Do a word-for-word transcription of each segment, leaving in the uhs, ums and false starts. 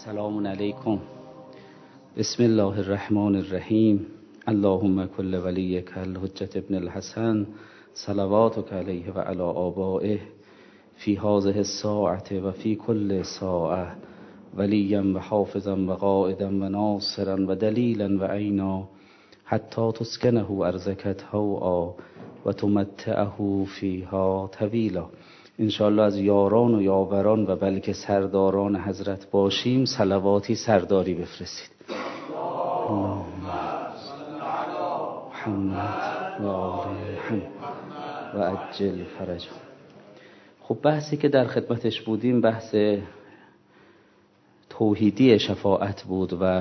سلام علیکم. بسم الله الرحمن الرحیم. اللهم کل ولیک الحجة ابن الحسن صلواتک علیه و علی آبائه فی هذه الساعة و فی کل ساعة ولیا و حافظا و قائدا و ناصرا و دلیلا و عینا حتی تسکنه ارضک طوعا و تمتعه فیها طویلا. انشاءالله از یاران و یاوران و بلکه سرداران حضرت باشیم. صلواتی سرداری بفرستید. محمد و آل محمد و عجل فرجا. خب بحثی که در خدمتش بودیم بحث توحیدی شفاعت بود و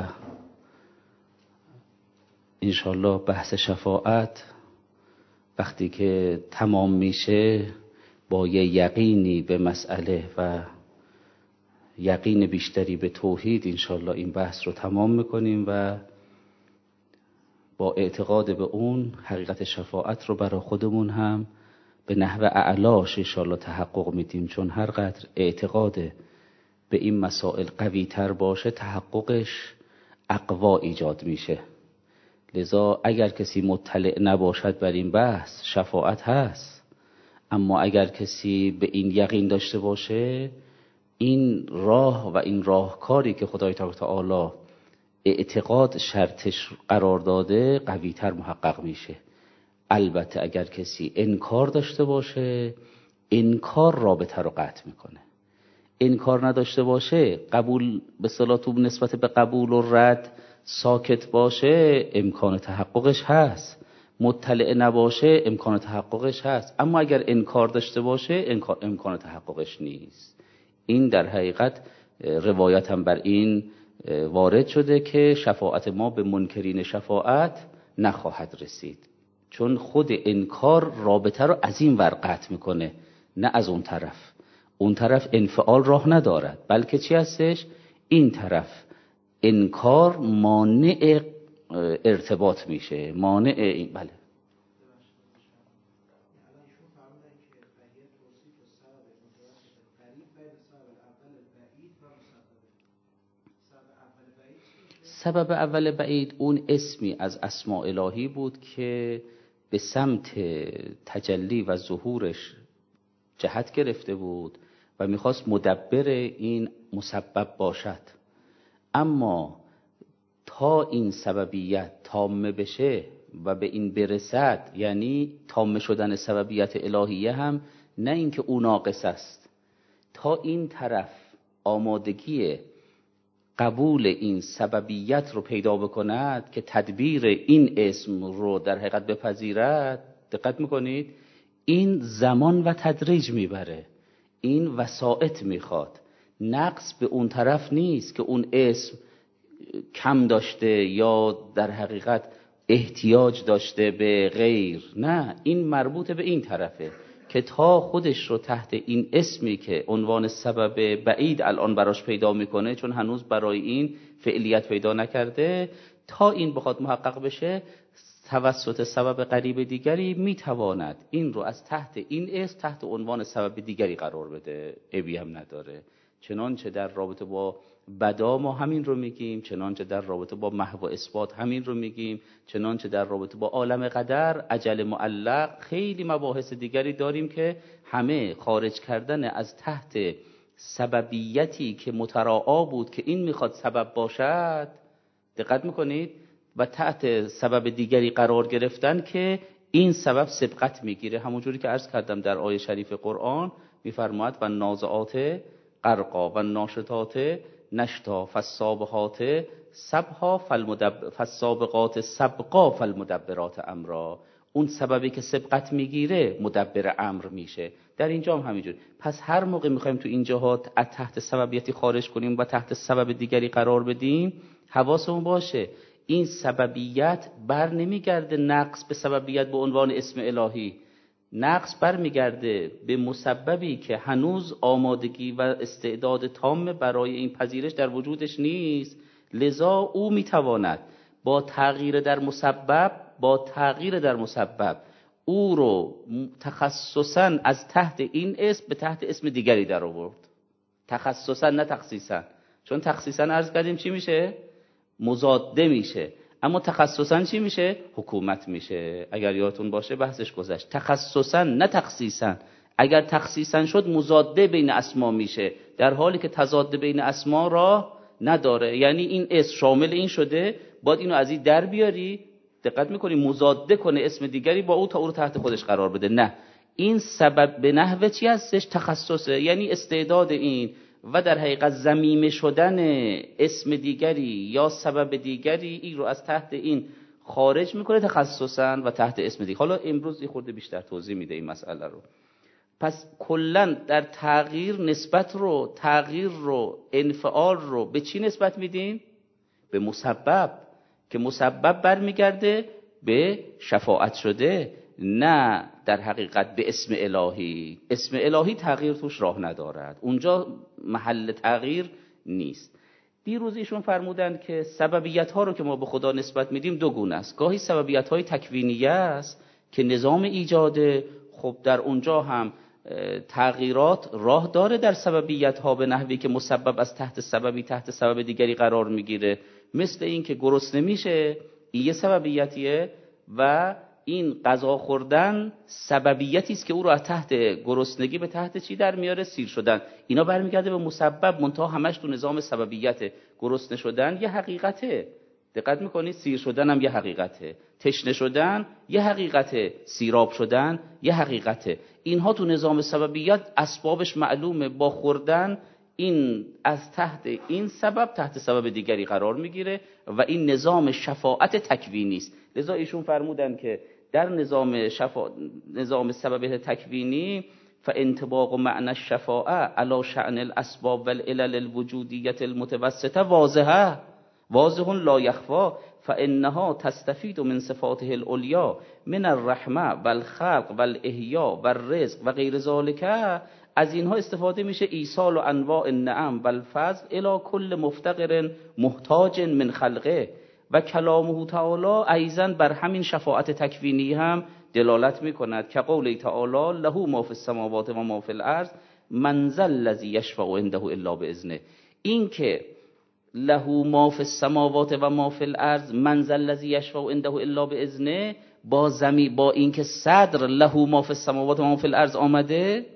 انشاءالله بحث شفاعت وقتی که تمام میشه با یه یقینی به مسئله و یقین بیشتری به توحید انشاءالله این بحث رو تمام میکنیم و با اعتقاد به اون حقیقت شفاعت رو برای خودمون هم به نحو اعلاش انشاءالله تحقق میدیم، چون هر قدر اعتقاد به این مسائل قوی تر باشه تحققش اقوا ایجاد میشه. لذا اگر کسی مطلع نباشد بر این بحث شفاعت هست، اما اگر کسی به این یقین داشته باشه این راه و این راهکاری که خدای تعالی اعتقاد شرطش قرار داده قوی تر محقق میشه. البته اگر کسی انکار داشته باشه انکار رابطه رو قطع میکنه. انکار نداشته باشه قبول به صلاح نسبت به قبول و رد ساکت باشه امکان تحققش هست. مطلع نباشه امکان تحققش هست، اما اگر انکار داشته باشه امکان تحققش نیست. این در حقیقت روایت هم بر این وارد شده که شفاعت ما به منکرین شفاعت نخواهد رسید، چون خود انکار رابطه رو از این ور قطع میکنه نه از اون طرف. اون طرف انفعال راه ندارد، بلکه چی هستش؟ این طرف انکار مانع ارتباط میشه، مانع این. بله سبب اول بعید اون اسمی از اسماء الهی بود که به سمت تجلی و ظهورش جهت گرفته بود و میخواست مدبر این مسبب باشد. اما تا این سببیت تامه بشه و به این برسد، یعنی تامه شدن سببیت الهیه هم نه اینکه او ناقص است، تا این طرف آمادگی قبول این سببیت رو پیدا بکند که تدبیر این اسم رو در حقیقت بپذیرد، دقت میکنید این زمان و تدریج میبره، این وسائط میخواد. نقص به اون طرف نیست که اون اسم کم داشته یا در حقیقت احتیاج داشته به غیر، نه، این مربوط به این طرفه که تا خودش رو تحت این اسمی که عنوان سبب بعید الان براش پیدا میکنه، چون هنوز برای این فعلیت پیدا نکرده، تا این بخواد محقق بشه توسط سبب قریب دیگری میتواند این رو از تحت این اسم تحت عنوان سبب دیگری قرار بده. عیبی هم نداره. چنانچه در رابطه با بدا ما همین رو میگیم، چنانچه در رابطه با محو و اثبات همین رو میگیم، چنانچه در رابطه با عالم قدر عجل معلق خیلی مباحث دیگری داریم که همه خارج کردن از تحت سببیتی که متراعا بود که این میخواد سبب باشد، دقت میکنید، و تحت سبب دیگری قرار گرفتن که این سبب سبقت میگیره. همونجوری که عرض کردم در آیه شریف قرآن میفرماید و نازعات غرقا و ناشطات نشتا فالسابقات سبها فالسابقات سبقا فالمدبرات امرا. اون سببی که سبقت میگیره مدبر امر میشه. در اینجا هم همینجور. پس هر موقع میخوایم تو این جهات از تحت سببیتی خارج کنیم و تحت سبب دیگری قرار بدیم حواسمون باشه این سببیت بر نمیگرده نقص به سببیت به عنوان اسم الهی، نقص بر میگرده به مسببی که هنوز آمادگی و استعداد تام برای این پذیرش در وجودش نیست. لذا او میتواند با تغییر در مسبب با تغییر در مسبب او رو تخصصا از تحت این اسم به تحت اسم دیگری در آورد. تخصصا نه تخصیصا. چون تخصیصا عرض کردیم چی میشه؟ مضاده میشه. اما تخصصا چی میشه؟ حکومت میشه. اگر یادتون باشه بحثش گذشت. تخصصا نه تخصیصا. اگر تخصیصا شد مضاده بین اسما میشه، در حالی که تضاد بین اسما را نداره. یعنی این اسم شامل این شده، باید اینو از این در بیاری، دقت میکنی، مضاده کنه اسم دیگری با او تا او رو تحت خودش قرار بده. نه، این سبب به نحو چی هستش؟ تخصصه. یعنی استعداد این و در حقیقت ضمیمه شدن اسم دیگری یا سبب دیگری این رو از تحت این خارج میکنه تخصصا و تحت اسم دیگری. حالا امروز یه خورده بیشتر توضیح میده این مسئله رو. پس کلا در تغییر نسبت رو، تغییر رو، انفعال رو به چی نسبت میدیم؟ به مسبب، که مسبب برمیگرده به شفاعت شده، نه در حقیقت به اسم الهی. اسم الهی تغییر توش راه ندارد، اونجا محل تغییر نیست. دیروز ایشون فرمودند که سببیت ها رو که ما به خدا نسبت میدیم دو گونه است. گاهی سببیت های تکوینیه است که نظام ایجاده، خب در اونجا هم تغییرات راه داره در سببیت ها به نحوی که مسبب از تحت سببی تحت سبب دیگری قرار میگیره. مثل این که گرسنه میشه، این یه سببیتیه، و این غذا خوردن سببیتی است که او رو از تحت گرسنگی به تحت چی در میاره؟ سیر شدن. اینا برمیگرده به مسبب، منتها همش تو نظام سببیته. گرسنه شدن یه حقیقته، دقت میکنید، سیر شدن هم یه حقیقته، تشنه شدن یه حقیقته، سیراب شدن یه حقیقته. اینها تو نظام سببیت اسبابش معلومه. با خوردن این از تحت این سبب تحت سبب دیگری قرار میگیره و این نظام شفاعت تکوینی است. لذا ایشون فرمودن که در نظام شفا... نظام سبب تکوینی فانطباق معنی الشفاعه علی شأن الاسباب والعلل الوجودیه المتوسطه واضحه واضح لا یخفی فانها تستفید من صفاته العلیا من الرحمه والخلق والاحیاء والرزق و غیر ذلک. از اینها استفاده میشه ایصال و انواع النعم والفضل الی کل مفتقر محتاج من خلقه. و کلامه تعالی ایضا بر همین شفاعت تکوینی هم دلالت میکند که قول تعالی له ما فی السماوات و ما فی الارض من ذا الذی یشفع عنده الا باذنه. این که له ما فی السماوات و ما فی الارض من ذا الذی یشفع عنده الا باذنه، با زمی با اینکه صدر له ما فی السماوات و ما فی الارض آمده،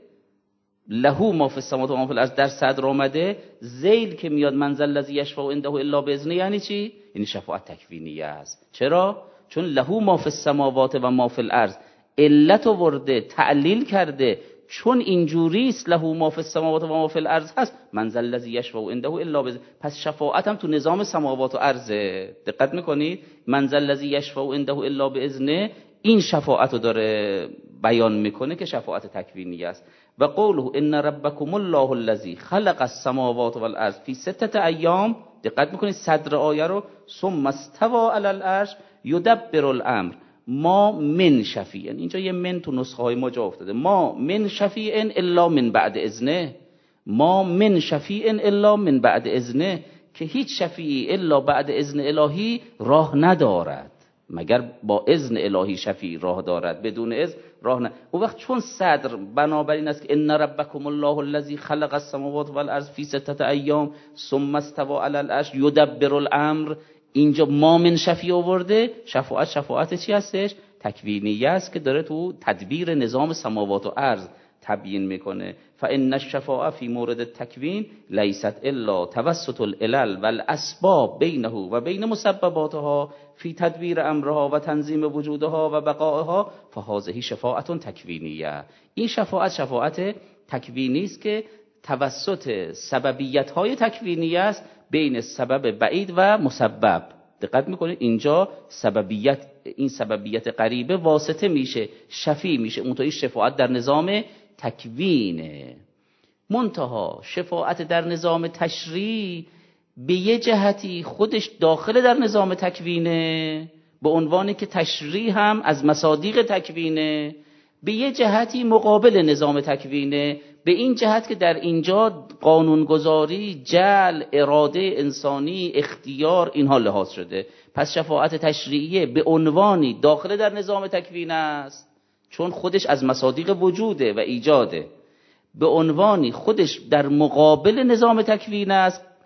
له ما فی السماوات و ما فی الارض در صدر آمده، ذیل که میاد من ذا الذی یشفع عنده الا باذنه یعنی چی؟ یعنی شفاعت تکوینیه است. چرا؟ چون له ما فی السماوات و ما فی الارض علت آورده، تعلیل کرده، چون اینجوری است له ما فی السماوات و ما فی الارض هست من ذا الذی یشفع عنده الا باذنه. پس شفاعت هم تو نظام سماوات و ارض. دقت میکنید؟ من ذا الذی یشفع عنده الا باذنه این شفاعت رو داره بیان میکنه که شفاعت تکوینی است. و قوله ان ربکم الله الذی خلق السماوات والارض فی سته ایام، دقت میکنید صدر آیه رو، ثم استوى علی العرش یدبر الامر ما من شفیع. اینجا یه من تو نسخه های ما جا افتاده، ما من شفیع الا من بعد اذنه، ما من شفیع الا من بعد اذنه، که هیچ شفیعی الا بعد اذن الهی راه ندارد، مگر با اذن الهی شفیع راه دارد، بدون اذن راه نه. اون وقت چون صدر بنابراین است که ان ربکم الله الذی خلق السماوات والارض فی سته ایام ثم استوى علی العرش یدبر الامر، اینجا ما من شفیع آورده. شفاعت شفاعت چی هستش؟ تکوینیه است که داره تو تدبیر نظام سماوات و ارض تبیین میکنه. فان الشفاعه فی مورد التکوین لیست الا توسط العلل والاسباب بینه و بین مسبباتها فی تدبیر امرها و تنظیم وجودها و بقائها فهذه شفاعت تکوینیه. این شفاعت شفاعت تکوینی است که توسط سببیت های تکوینیه است بین سبب بعید و مسبب. دقت میکنید اینجا سببیت، این سببیت قریبه واسطه میشه، شفیع میشه، منتهی شفاعت در نظام تکوینه. منتها شفاعت در نظام تشریع به یه جهتی خودش داخل در نظام تکوینه، به عنوانی که تشریع هم از مصادیق تکوینه، به یه جهتی مقابل نظام تکوینه، به این جهت که در اینجا قانونگذاری، جعل، اراده انسانی، اختیار، اینها لحاظ شده. پس شفاعت تشریعیه به عنوانی داخل در نظام تکوین است، چون خودش از مصادیق وجوده و ایجاده، به عنوانی خودش در مقابل نظام تکوین است،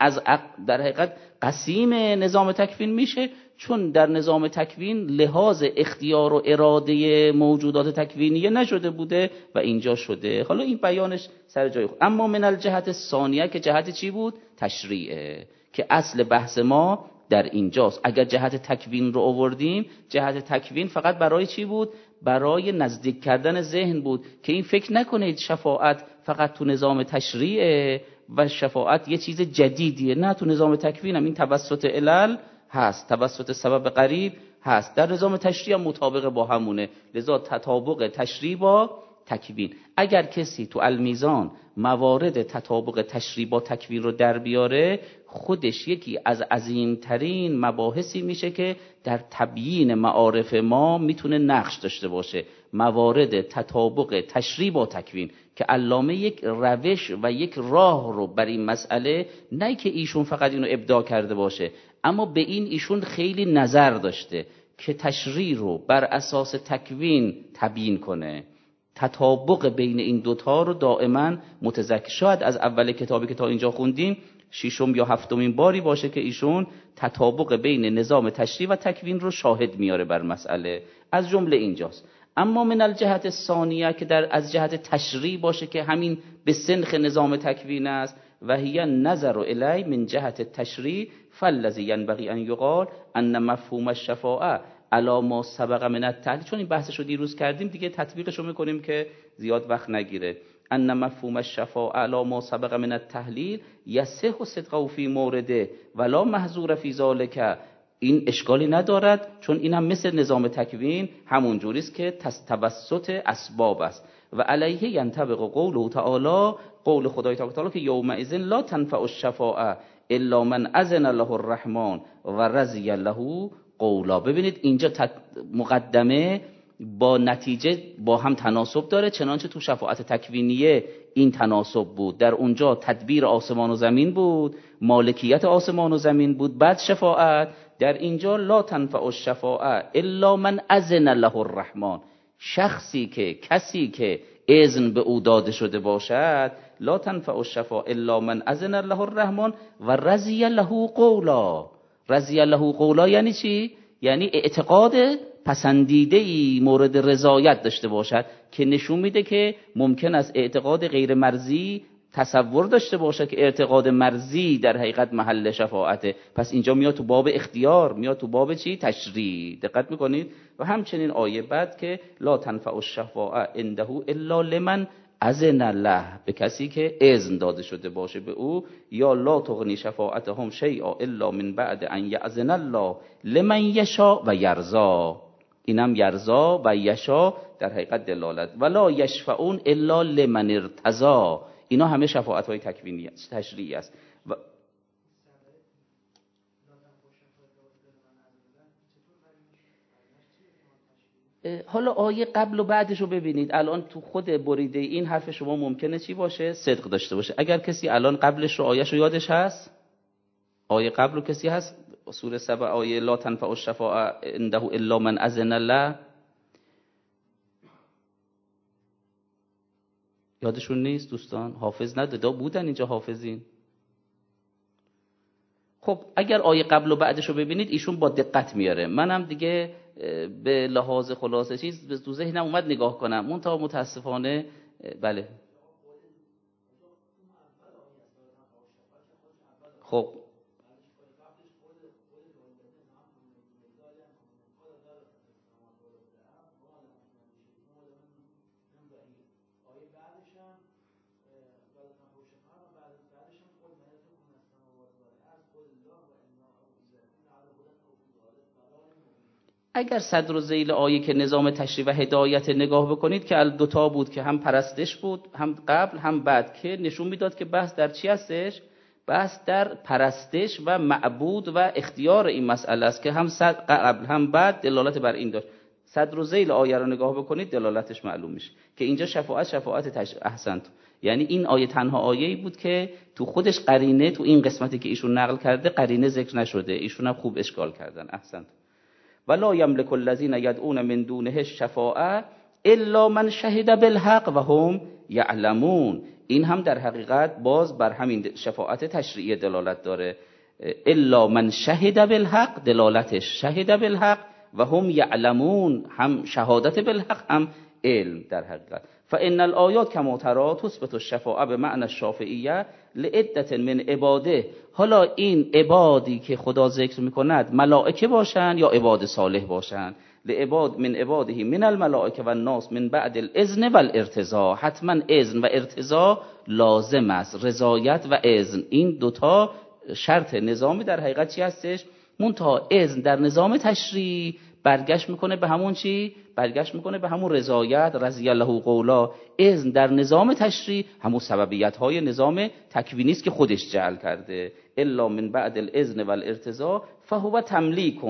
از در حقیقت قسیم نظام تکوین میشه، چون در نظام تکوین لحاظ اختیار و اراده موجودات تکوینیه نشده بوده و اینجا شده. حالا این بیانش سر جای خود. اما من الجهت ثانیه که جهت چی بود؟ تشریعه، که اصل بحث ما در اینجاست. اگر جهت تکوین رو آوردیم، جهت تکوین فقط برای چی بود؟ برای نزدیک کردن ذهن بود که این فکر نکنید شفاعت فقط تو نظام تشریعه و شفاعت یه چیز جدیدیه. نه، تو نظام تکوین هم این توسط علل هست، توسط سبب قریب هست، در نظام تشریع هم مطابق با همونه. لذا تطابق تشریع با تکوین. اگر کسی تو المیزان موارد تطابق تشریع با تکوین رو در بیاره، خودش یکی از عظیمترین مباحثی میشه که در تبیین معارف ما میتونه نقش داشته باشه. موارد تطابق تشریع با تکوین که علامه یک روش و یک راه رو بر این مسئله، نه که ایشون فقط اینو ابداع کرده باشه، اما به این ایشون خیلی نظر داشته که تشریع رو بر اساس تکوین تبیین کنه. تطابق بین این دوتا رو دائما متذکر. شاید از اول کتابی که تا اینجا خوندیم ششم یا هفتمین باری باشه که ایشون تطابق بین نظام تشریع و تکوین رو شاهد میاره بر مسئله، از جمله اینجاست. اما من الجهت ثانیه که در از جهت تشریع باشه که همین به سنخ نظام تکوین است، و هی نظر الی من جهت تشریع فالذی ینبغی ان یقال ان مفهوم الشفاعه علی ما سبق من التحلیل. چون این بحثش رو دیروز کردیم دیگه تطبیقش رو میکنیم که زیاد وقت نگیره. ان مفهوم الشفاعه علی ما سبق من التحلیل یصح صدقه فی مورده ولا محظور فی ذلک. این اشکالی ندارد، چون این هم مثل نظام تکوین همون جوری است که توسط اسباب است. و علیه ینطبق قوله تعالی، قول خدای تعالی که یومئذ لا تنفع الشفاعه الا من اذن له الرحمن و رضی له قولا. ببینید اینجا مقدمه با نتیجه با هم تناسب داره، چنانچه تو شفاعت تکوینیه این تناسب بود. در اونجا تدبیر آسمان و زمین بود، مالکیت آسمان و زمین بود، بعد شفاعت. در اینجا لا تنفع الشفاعه الا من اذن له الرحمن، شخصی که کسی که اذن به او داده شده باشد، لا تنفع الشفاعه الا من اذن له الرحمن و رضی له قولا. رضی له قولا یعنی چی؟ یعنی اعتقاد پسندیده ای مورد رضایت داشته باشد، که نشون میده که ممکن است اعتقاد غیر مرضی تصور داشته باشه که اعتقاد مرضی در حقیقت محل شفاعته. پس اینجا میاد تو باب اختیار، میاد تو باب چی؟ تشریع. دقت میکنید؟ و همچنین آیه بعد که لا تنفع الشفاعه عنده الا لمن اذن له، به کسی که اذن داده شده باشه به او. یا لا تغنی شفاعتهم شیئا الا من بعد ان یأذن الله لمن یشاء و یرضا. اینم یرضا و یشاء در حقیقت دلالت. ولا یشفعون الا لمن ارتضی. اینا همه شفاعت های تکوینی است، تشریعی است. و حالا آیه قبل و بعدش رو ببینید. الان تو خود بریده این حرف شما ممکنه چی باشه؟ صدق داشته باشه. اگر کسی الان قبلش رو آیهش رو یادش هست، آیه قبل رو کسی هست؟ سوره سبع آیه لا تنفع الشفاعه عنده الا من اذن له، یادشون نیست دوستان؟ حافظ نداده بودن اینجا حافظین؟ خب اگر آیه قبل و بعدش رو ببینید ایشون با دقت میاره. منم دیگه به لحاظ خلاصه چیز به تو ذهنم اومد نگاه کنم، منتها متاسفانه بله. خب اگر صدر و ذیل آیه که نظام تشریع و هدایت نگاه بکنید که دوتا بود که هم پرستش بود، هم قبل هم بعد، که نشون میداد که بحث در چی هستش؟ بحث در پرستش و معبود و اختیار این مسئله است که هم قبل هم بعد دلالت بر این داشت. صدر و ذیل آیه رو نگاه بکنید دلالتش معلوم میشه که اینجا شفاعت شفاعت تشریع. احسنت. یعنی این آیه تنها آیه‌ای بود که تو خودش قرینه، تو این قسمتی که ایشون نقل کرده قرینه ذکر نشده. ایشون هم خوب اشکال کردن. احسنت. ولا یملک الذین یدعون من دونه الشفاعه الا من شهد بالحق و هم یعلمون. این هم در حقیقت باز بر همین شفاعت تشریعی دلالت داره. الا من شهد بالحق، دلالتش شهد بالحق و هم یعلمون، هم شهادت بالحق هم علم در حقیقت. فان الآیات کما ترى تثبت الشفاعه به معنی الشافعیه لعدة من عباده. حالا این عبادی که خدا ذکر میکند ملائکه باشن یا عباد صالح باشن، لعباد من عباده من الملائکه و الناس من بعد الاذن و الارتضاء. حتما اذن و ارتضاء لازم است، رضایت و اذن این دوتا شرط نظامی در حقیقت چی هستش؟ منتها اذن در نظام تشریع برگشت میکنه به همون چی؟ برگشت میکنه به همون رضایت، رضی الله قولا. اذن در نظام تشریع همون سببیت های نظام تکوینی است که خودش جعل کرده. الا من بعد الاذن و الارتضاء فهو تملیک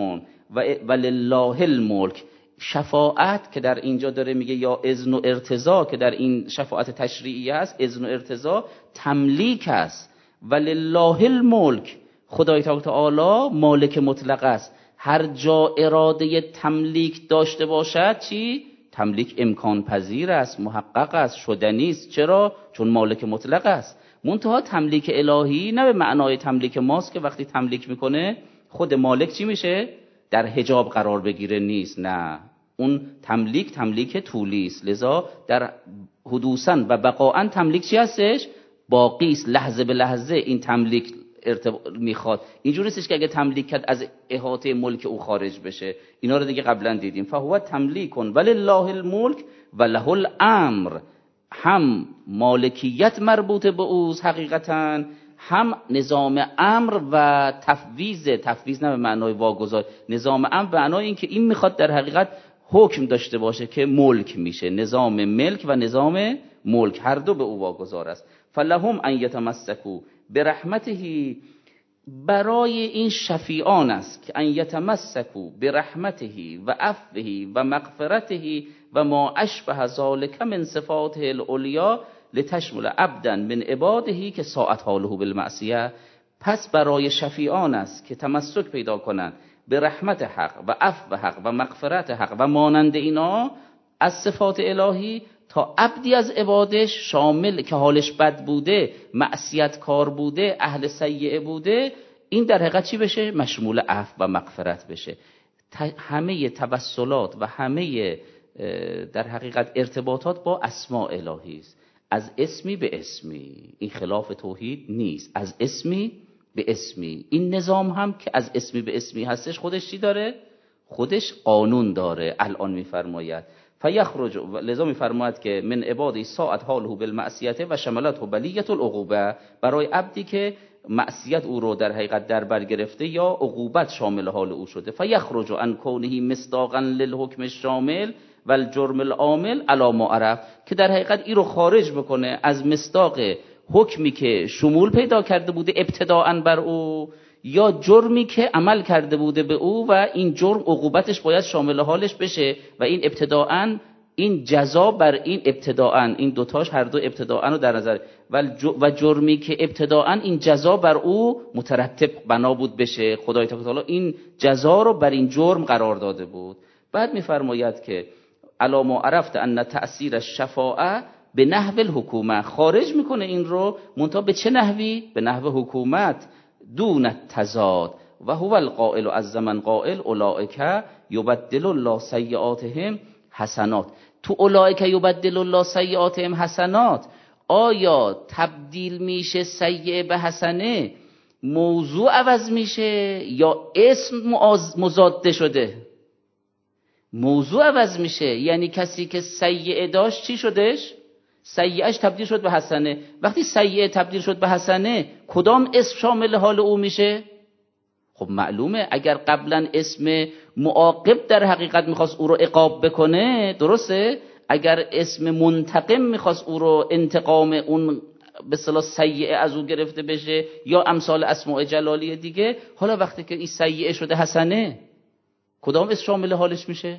و لله الملک. شفاعت که در اینجا داره میگه یا اذن و ارتضاء که در این شفاعت تشریعی است، اذن و ارتضاء تملیک است. و لله الملک، خدای تعالی مالک مطلق است. هر جا اراده تملیک داشته باشد چی؟ تملیک امکان پذیر است، محقق است، شدنی است. چرا؟ چون مالک مطلق است. منتها تملیک الهی نه به معنای تملیک ماست که وقتی تملیک میکنه خود مالک چی میشه؟ در حجاب قرار بگیره، نیست. نه، اون تملیک تملیک طولی است. لذا در حدوثاً و بقاءً تملیک چی هستش؟ باقی است، لحظه به لحظه این تملیک ارتب... میخواد. اینجوری نیستش که اگه تملیک کرد از احاطه ملک او خارج بشه. اینا رو دیگه قبلا دیدیم. فهو تملیک ولله الملک و له الامر. هم مالکیت مربوط به اوست حقیقتاً، هم نظام امر و تفویض. تفویض نه به معنای واگذار، نظام امر به معنای این که این میخواد در حقیقت حکم داشته باشه که ملک میشه. نظام ملک و نظام ملک هر دو به او واگذار است. فلهم ان یتمسکوا برحمته، برای این شفیعان است که ان یتمسکوا برحمته و عفوه و مغفرته و ما اشبه ذلک من صفاته العلیا لتشمل عبدا من عباده که ساعت حاله بالمعصیه. پس برای شفیعان است که تمسک پیدا کنند به رحمت حق و عفو حق و مغفرت حق و مانند اینا از صفات الهی، تا عبدی از عبادش شامل که حالش بد بوده، معصیت کار بوده، اهل سیئه بوده، این در حقیقت چی بشه؟ مشمول عفو و مغفرت بشه. همه توسلات و همه در حقیقت ارتباطات با اسماء الهی است. از اسمی به اسمی، این خلاف توحید نیست. از اسمی به اسمی. این نظام هم که از اسمی به اسمی هستش خودش چی داره؟ خودش قانون داره. الان میفرماید فیخرج، لذا میفرماید که من عبادی ساعت حاله بالمعصیت و شملته بلیت العقوبه، برای عبدی که معصیت او رو در حقیقت در بر گرفته یا عقوبت شامل حال او شده. فیخرج عن کونه مصداقا للحکم الشامل و الجرم العامل علی ما عرف، که در حقیقت این رو خارج بکنه از مصداق حکمی که شمول پیدا کرده بوده ابتداءً بر او، یا جرمی که عمل کرده بوده به او و این جرم عقوبتش باید شامل حالش بشه. و این ابتداءً این جزا بر این ابتداءً، این دوتاش هر دو ابتداءً رو در نظر، و جرمی که ابتداءً این جزا بر او مترتب بنا بود بشه. خدای تعالی این جزا رو بر این جرم قرار داده بود. بعد میفرماید که علی ما عرفت ان تأثیر الشفاعه به نحو الحکومه، خارج میکنه این رو، منتها به چه نحوی؟ به نحو حکومت. دون التضاد و هو القائل از زمن قائل اولئک یبدل الله سیئاتهم حسنات. تو اولئک یبدل الله سیئاتهم حسنات، آیا تبدیل میشه سیئه به حسنه؟ موضوع عوض میشه یا اسم مضاد شده؟ موضوع عوض میشه، یعنی کسی که سیئه داشت چی شدش؟ سیئهش تبدیل شد به حسنه. وقتی سیئه تبدیل شد به حسنه، کدام اسم شامل حال او میشه؟ خب معلومه اگر قبلا اسم معاقب در حقیقت میخواست او رو عقاب بکنه، درسته؟ اگر اسم منتقم میخواست او رو انتقام اون به اصطلاح سیئه از او گرفته بشه، یا امثال اسماء جلالیه دیگه، حالا وقتی که این سیئه شده حسنه، کدام اسم شامل حالش میشه؟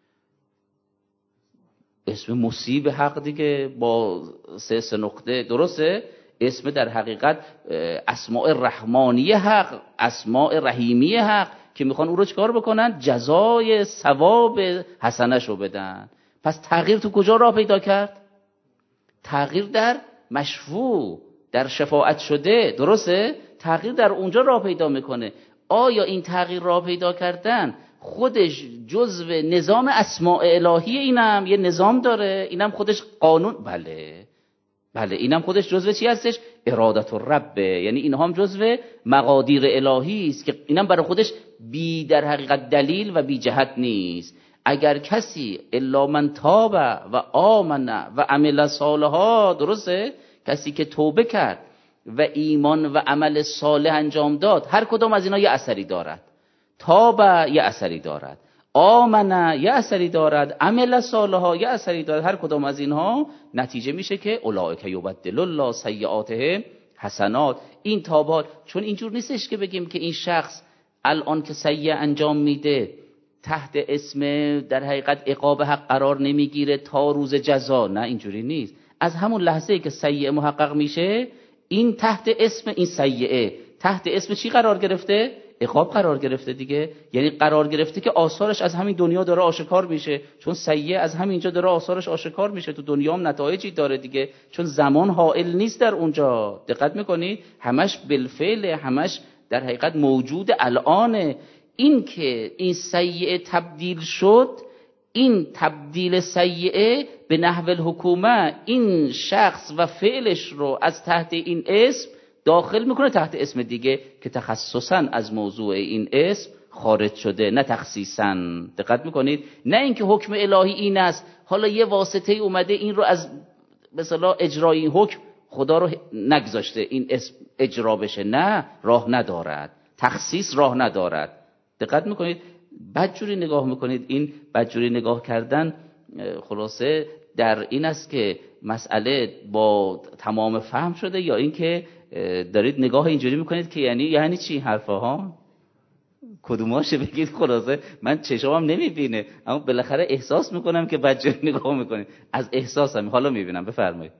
اسم مصیب حق دیگه با سه سه نقطه، درسته؟ اسم در حقیقت اسماء رحمانی حق، اسماء رحیمی حق که میخوان او رو چکار بکنن؟ جزای ثواب حسنش رو بدن. پس تغییر تو کجا راه پیدا کرد؟ تغییر در مشفوع در شفاعت شده، درسته؟ تغییر در اونجا راه پیدا میکنه. آیا این تغییر راه پیدا کردن خودش جزو نظام اسماء الهی اینم یه نظام داره، اینم خودش قانون؟ بله بله اینم خودش جزو چی هستش؟ ارادت الرب، یعنی اینها هم جزو مقادیر الهی است که اینم برای خودش بی در حقیقت دلیل و بی جهت نیست. اگر کسی الا من تاب و آمن و عمل صالحا، درسته؟ کسی که توبه کرد و ایمان و عمل صالح انجام داد، هر کدام از اینا یه اثری دارد. تاب یه اثری دارد، آمن یه اثری دارد، عمل صالحا یه اثری دارد. هر کدام از اینها نتیجه میشه که اولئک یبدل الله سیئاتهم حسنات. این تابات چون اینجور نیستش که بگیم که این شخص الان که سیئ انجام میده تحت اسم در حقیقت عقاب حق قرار نمیگیره تا روز جزا، نه اینجوری نیست. از همون لحظه که سیئ محقق میشه این تحت اسم این سیئه تحت اسم چی قرار گرفته؟ عقاب قرار گرفته دیگه. یعنی قرار گرفته که آثارش از همین دنیا داره آشکار میشه، چون سیئه از همینجا داره آثارش آشکار میشه، تو دنیا هم نتایجی داره دیگه، چون زمان حائل نیست در اونجا. دقت میکنید؟ همش بالفعل، همش در حقیقت موجود الان. این که این سیئه تبدیل شد، این تبدیل سیئه به نحو الحکومه این شخص و فعلش رو از تحت این اسم داخل میکنه تحت اسم دیگه که تخصصاً از موضوع این اسم خارج شده، نه تخصیصاً. دقت میکنید؟ نه اینکه حکم الهی این است حالا یه واسطه اومده این رو از مثلا اجرای حکم خدا رو نگذاشته این اسم اجرا بشه، نه، راه ندارد، تخصیص راه ندارد. دقت میکنید؟ بدجوری نگاه میکنید. این بدجوری نگاه کردن خلاصه در این است که مسئله با تمام فهم شده، یا این که دارید نگاه اینجوری میکنید که یعنی یعنی چی حرفا ها کدوماشه بگید. خلاصه من چشامم نمیبینه اما بالاخره احساس میکنم که بدجوری نگاه میکنید، از احساسم حالا میبینم. بفرمایید.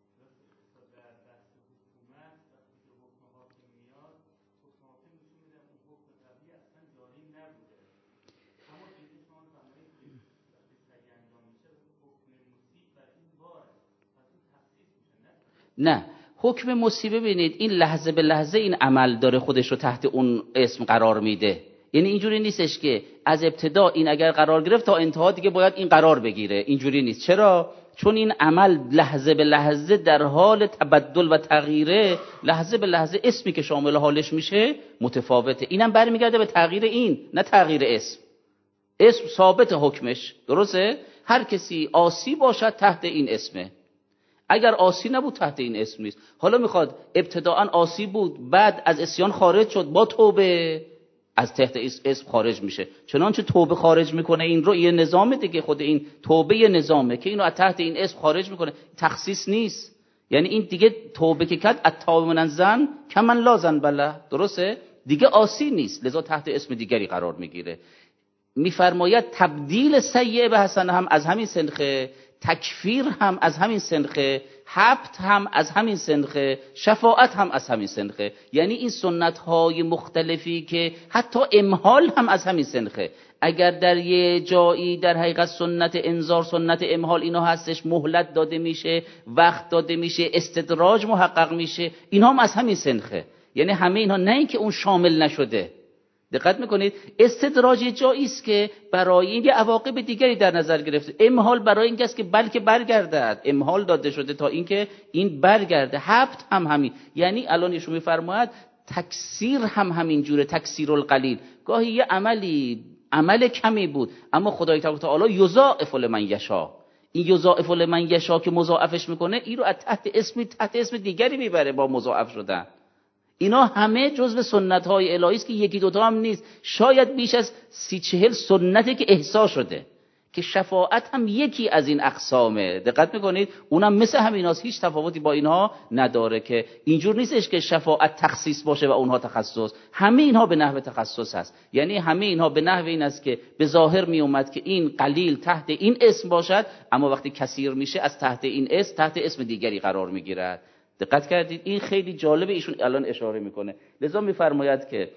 نه، حکم مصیبه ببینید این لحظه به لحظه این عمل داره خودش رو تحت اون اسم قرار میده. یعنی اینجوری نیستش که از ابتدا این اگر قرار گرفت تا انتها دیگه باید این قرار بگیره، اینجوری نیست. چرا؟ چون این عمل لحظه به لحظه در حال تبدل و تغییره، لحظه به لحظه اسمی که شامل حالش میشه متفاوته. اینم برمیگرده به تغییر این، نه تغییر اسم. اسم ثابت حکمش، درسته؟ هر کسی عاصی باشد تحت این اسمه، اگر عاصی نبود تحت این اسم نیست. حالا میخواد ابتداءً عاصی بود بعد از عصیان خارج شد، با توبه از تحت اسم خارج میشه. چنانچه توبه خارج میکنه این رو، یه نظامه دیگه، خود این توبه یه نظامه که اینو از تحت این اسم خارج میکنه، تخصیص نیست. یعنی این دیگه توبه که کرد التائب من الذنب کمن لا ذنب له، درسته؟ دیگه عاصی نیست، لذا تحت اسم دیگری قرار میگیره. میفرماید تبدیل سیئه به حسنه هم از همین سنخه، تکفیر هم از همین سنخه، حبط هم از همین سنخه، شفاعت هم از همین سنخه. یعنی این سنت های مختلفی که حتی امهال هم از همین سنخه. اگر در یه جایی در حقیقت سنت انذار، سنت امهال اینا هستش، مهلت داده میشه، وقت داده میشه، استدراج محقق میشه، اینا هم از همین سنخه. یعنی همه اینها، نه اینکه اون شامل نشده. دقت میکنید؟ استدراج جایی است که برای این یه عواقب دیگری در نظر گرفته. امهال برای این است که بلکه برگردد، امهال داده شده تا اینکه این برگرده. حبط هم همین. یعنی الان ایشون میفرماید تکثیر هم همین جوره، تکثیر القلیل. گاهی یه عملی عمل کمی بود اما خدای تعالی یضاعف لمن یشاء، این یضاعف لمن یشاء که مضاعفش میکنه این رو از تحت اسم تحت اسم دیگری میبره با مضاعف شدن. اینا همه جزو سنت های الهی است که یکی دوتا هم نیست، شاید بیش از سی چهل سنتی که احصا شده، که شفاعت هم یکی از این اقسامه. دقت میکنید؟ اونم مثل همیناست، هیچ تفاوتی با اینها نداره، که اینجور نیستش که شفاعت تخصیص باشه و اونها تخصص. همه اینها به نحو تخصص هست. یعنی همه اینها به نحو این است که به ظاهر می اومد که این قلیل تحت این اسم باشد، اما وقتی کثیر میشه از تحت این اسم تحت اسم دیگری قرار میگیرد. دقت کردید؟ این خیلی جالبه، ایشون الان اشاره میکنه. لذا میفرماید که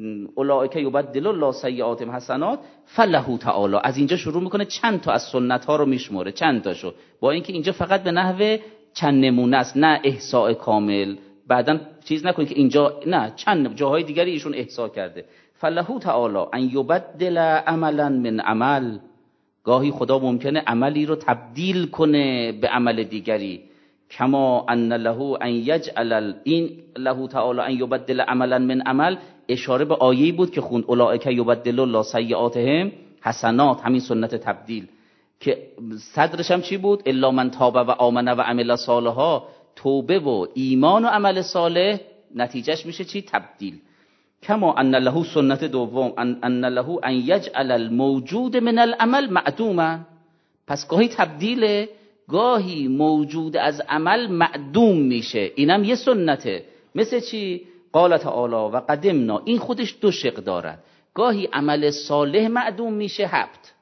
اولئک یبدل الله سیئاتهم حسنات فله تعالی. از اینجا شروع میکنه چند تا از سنت ها رو میشموره، چند تاشو، با اینکه اینجا فقط به نحو چند نمونه است، نه احصاء کامل. بعداً چیز نکنید که اینجا نه، چند جاهای دیگری ایشون احصا کرده. فله تعالی ان یبدل عملا من عمل، گاهی خدا ممکنه عملی رو تبدیل کنه به عمل دیگری. کما ان له ان یجعل، این له تعالی ان یبدل عملا من عمل اشاره به آیه‌ای بود که خوند اولئک یبدل الله سیئاتهم حسنات، همین سنت تبدیل که صدرش هم چی بود؟ الا من تاب و آمن و عمل صالحا. توبه و ایمان و عمل صالح نتیجهش میشه چی؟ تبدیل. کما ان له سنت دوم ان, ان له ان یجعل الموجود من العمل معدوما، پس گاهی تبدیله، گاهی موجود از عمل معدوم میشه. اینم یه سنته. مثل چی؟ قال تعالی و قدمنا، این خودش دو شق دارد. گاهی عمل صالح معدوم میشه هبت،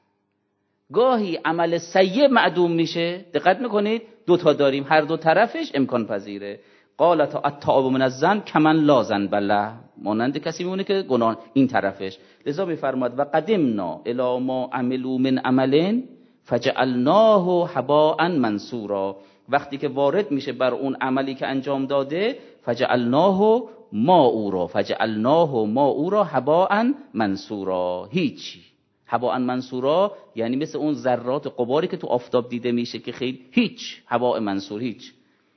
گاهی عمل سیء معدوم میشه. دقت میکنید دو تا داریم، هر دو طرفش امکان پذیره. قال تا التائب من الذنب کمن لا ذنب له، مانند کسی میمونه که گناه این طرفش. لذا میفرماد و قدمنا الی ما عملوا من عمل فجعلناه هباء منثورا، وقتی که وارد میشه بر اون عملی که انجام داده، فجعلناه ما او را فجعلناه ما او را هباء منثورا، هیچی. هباء منثورا یعنی مثل اون ذرات غباری که تو آفتاب دیده میشه که خیلی هیچ، هباء منثور هیچ.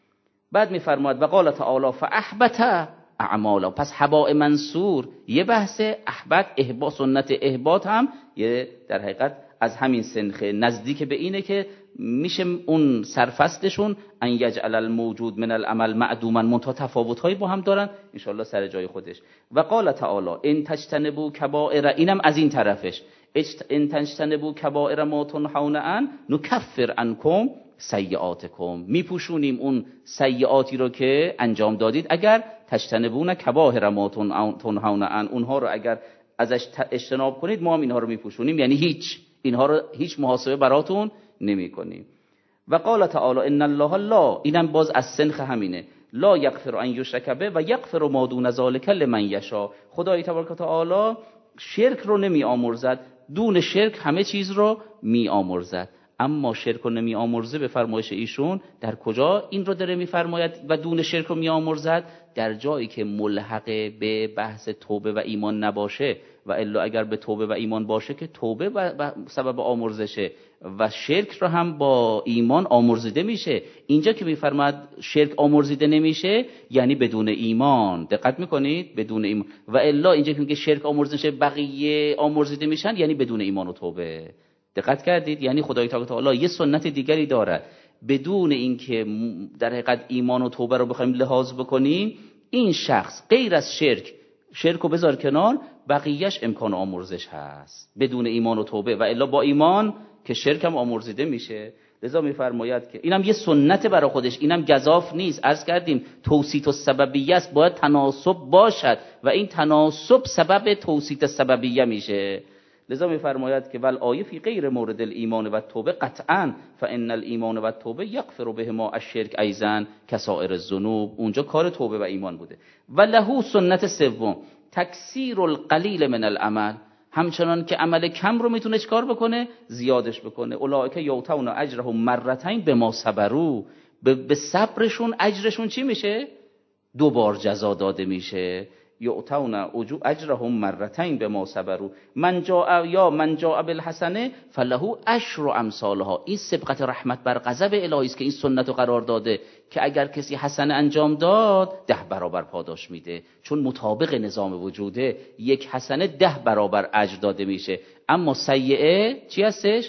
بعد میفرماد و قال تعالی فاحبط اعمالا، پس هباء منثور یه بحث، احبط احباط، سنت احباط هم یه در حقیقت از همین سنخه، نزدیک به اینه که میشه اون سرفستشون ان یجعل الموجود من العمل معدوما، منتها تفاوت‌هایی با هم دارن انشالله سر جای خودش. و قال تعالی ان تجتنبوا کبائر، اینم از این طرفش، ان تجتنبوا کبائر ما تنهون عنه نکفر عنکم سیئاتکم، میپوشونیم اون سیئاتی رو که انجام دادید اگر تجتنبون کبائر ما تنهون عنه، اونها رو اگر ازش اجتناب کنید ما هم اینها رو میپوشونیم، یعنی هیچ اینها رو هیچ محاسبه براتون نمی کنیم. و قال تعالی ان الله لا، اینم باز از سنخ همینه، لا یغفر ان یشرک به و یغفر ما دون ذلک لمن یشاء، خدای تبارک و تعالی شرک رو نمی آمرزد، دون شرک همه چیز رو می آمرزد. اما شرک رو نمی آمرزه به فرمایش ایشون در کجا این رو داره میفرماید و دون شرک رو می آمرزد؟ در جایی که ملحق به بحث توبه و ایمان نباشه، و الا اگر به توبه و ایمان باشه که توبه و سبب آمرزشه و شرک رو هم با ایمان آمرزیده میشه. اینجا که میفرماید شرک آمرزیده نمیشه یعنی بدون ایمان، دقت میکنید؟ بدون ایمان. و الا اینجا که میگه شرک آمرزیده بقیه آمرزیده میشن یعنی بدون ایمان و توبه. دقت کردید؟ یعنی خدای تعالی یه سنت دیگری داره، بدون اینکه در حقیقت ایمان و توبه رو بخوایم لحاظ بکنیم، این شخص غیر از شرک، شرک رو بذار کنار، بقیهش امکان آمرزش هست بدون ایمان و توبه، و الا با ایمان که شرک هم آمرزیده میشه. لذا میفرماید که اینم یه سنت برای خودش، اینم گزاف نیست. عرض کردیم توسیط السببیه است، باید تناسب باشد و این تناسب سبب توسیط السببیه میشه. لذا میفرماید که ول آیه فی غیر مورد الایمان و توبه قطعا فان الایمان و توبه یغفر بهما الشرک ایضا کسائر الذنوب، اونجا کار توبه و ایمان بوده. و له سنت سوم تکثیر القلیل من العمل، همچنان که عمل کم رو میتونه چکار بکنه؟ زیادش بکنه. اولئک یؤتون اجرهم مرتين بما صبروا، به صبرشون اجرشون چی میشه؟ دو بار جزا داده میشه. یؤتون اجرهم مرتين بما صبروا من جاء یا من جاء بالحسنه فله عشر امثالها، این سبقت رحمت بر غضب الهی است که این سنت رو قرار داده که اگر کسی حسنه انجام داد ده برابر پاداش میده، چون مطابق نظام وجوده یک حسنه ده برابر اجر داده میشه. اما سیئه چی هستش؟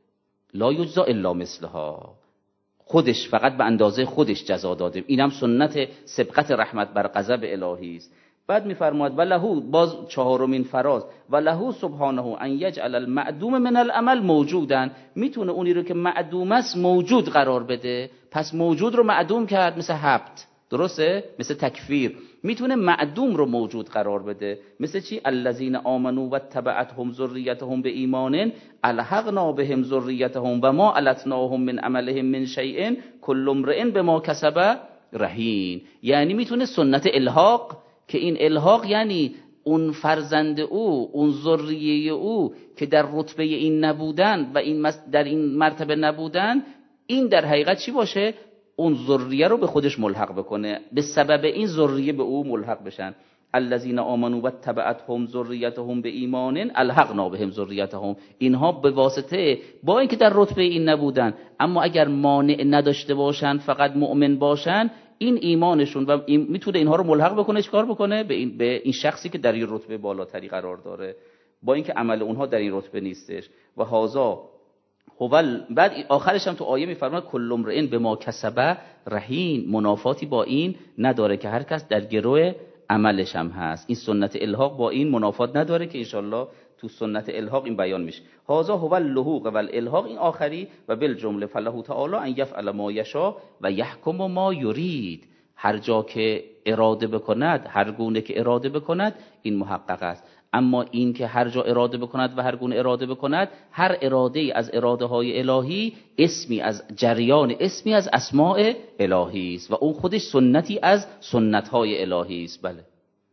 لا یجزا الا مثلها، خودش فقط به اندازه خودش جزا داده. اینم سنت سبقت رحمت بر غضب الهی است. بعد میفرماید و له، باز چهارمین فراز، و له سبحانه ان یجعل المعدوم من العمل موجودا، میتونه اونی رو که معدوم است موجود قرار بده. پس موجود رو معدوم کرد، مثل هبت، درسته؟ مثل تکفیر. میتونه معدوم رو موجود قرار بده، مثل چی؟ الذین آمنوا واتبعتهم ذریتهم بایمان الحقنا بهم ذریتهم و ما التناهم من عملهم من شیء کل امرئ بما کسب رهین. یعنی میتونه سنت الحاق، که این الحاق یعنی اون فرزند او، اون ذریه او که در رتبه این نبودن و این در این مرتبه نبودن، این در حقیقت چی باشه؟ اون ذریه رو به خودش ملحق بکنه، به سبب این ذریه به او ملحق بشن. الذین آمنوا و تبعتهم ذریتهم به ایمان الحقنا بهم ذریتهم. اینها به واسطه با اینکه در رتبه این نبودن، اما اگر مانع نداشته باشن، فقط مؤمن باشن، این ایمانشون و این میتونه اینها رو ملحق بکنه. چیکار بکنه؟ به این به این شخصی که در این رتبه بالاتری قرار داره، با اینکه عمل اونها در این رتبه نیستش. و هذا هو. بعد آخرش هم تو آیه میفرماد کل امرئ بما کسب رهین، منافاتی با این نداره که هر کس در گروه عملش هم هست. این سنت الحاق با این منافات نداره که انشالله تو سنت الحاق این بیان میشه. هذا هو اللحوق و الالحاق، این آخری. و بالجمله فله تعالی ان یفعل ما یشاء و یحکم ما یرید. هر جا که اراده بکند، هر گونه که اراده بکند، این محقق است. اما این که هر جا اراده بکند و هر گونه اراده بکند، هر اراده ای از اراده های الهی اسمی از جریان اسمی از اسماء الهی است و اون خودش سنتی از سنت های الهی است. بله.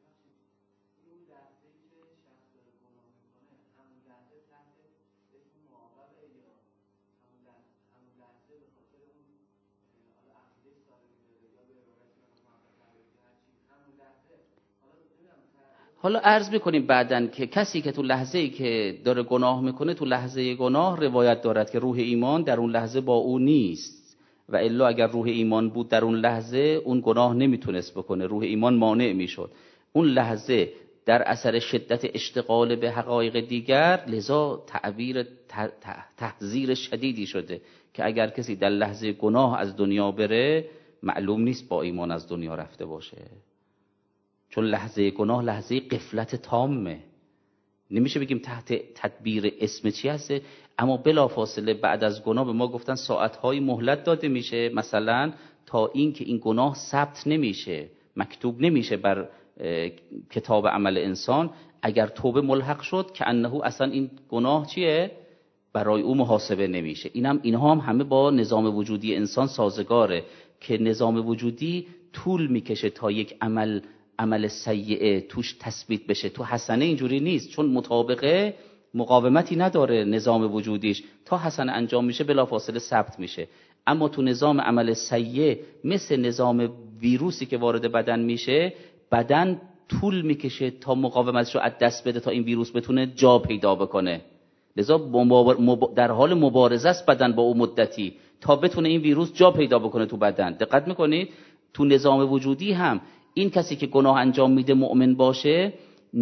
حالا عرض میکنیم بعدن که کسی که تو لحظه ای که داره گناه میکنه، تو لحظه گناه روایت دارد که روح ایمان در اون لحظه با او نیست، و الا اگر روح ایمان بود در اون لحظه اون گناه نمیتونست بکنه، روح ایمان مانع میشد. اون لحظه در اثر شدت اشتغال به حقایق دیگر، لذا تعبیر تحذیر شدیدی شده که اگر کسی در لحظه گناه از دنیا بره، معلوم نیست با ایمان از دنیا رفته باشه، چون لحظه گناه لحظه غفلت تامه. نمیشه بگیم تحت تدبیر اسم چی هسته، اما بلافاصله بعد از گناه به ما گفتن ساعتهای مهلت داده میشه، مثلا تا این که این گناه ثبت نمیشه، مکتوب نمیشه بر کتاب عمل انسان. اگر توبه ملحق شد که انه اصلا این گناه چیه؟ برای او محاسبه نمیشه. اینم اینها هم همه با نظام وجودی انسان سازگاره که نظام وجودی طول میکشه تا یک عمل عمل سیئه توش تثبیت بشه. تو حسنه اینجوری نیست، چون مطابقه مقاومتی نداره نظام وجودیش، تا حسنه انجام میشه بلافاصله ثبت میشه. اما تو نظام عمل سیئه مثل نظام ویروسی که وارد بدن میشه، بدن طول میکشه تا مقاومتشو از دست بده تا این ویروس بتونه جا پیدا بکنه. لذا در حال مبارزه است بدن با اون مدتی تا بتونه این ویروس جا پیدا بکنه تو بدن. دقت میکنید؟ تو نظام وجودی هم این کسی که گناه انجام میده مؤمن باشه،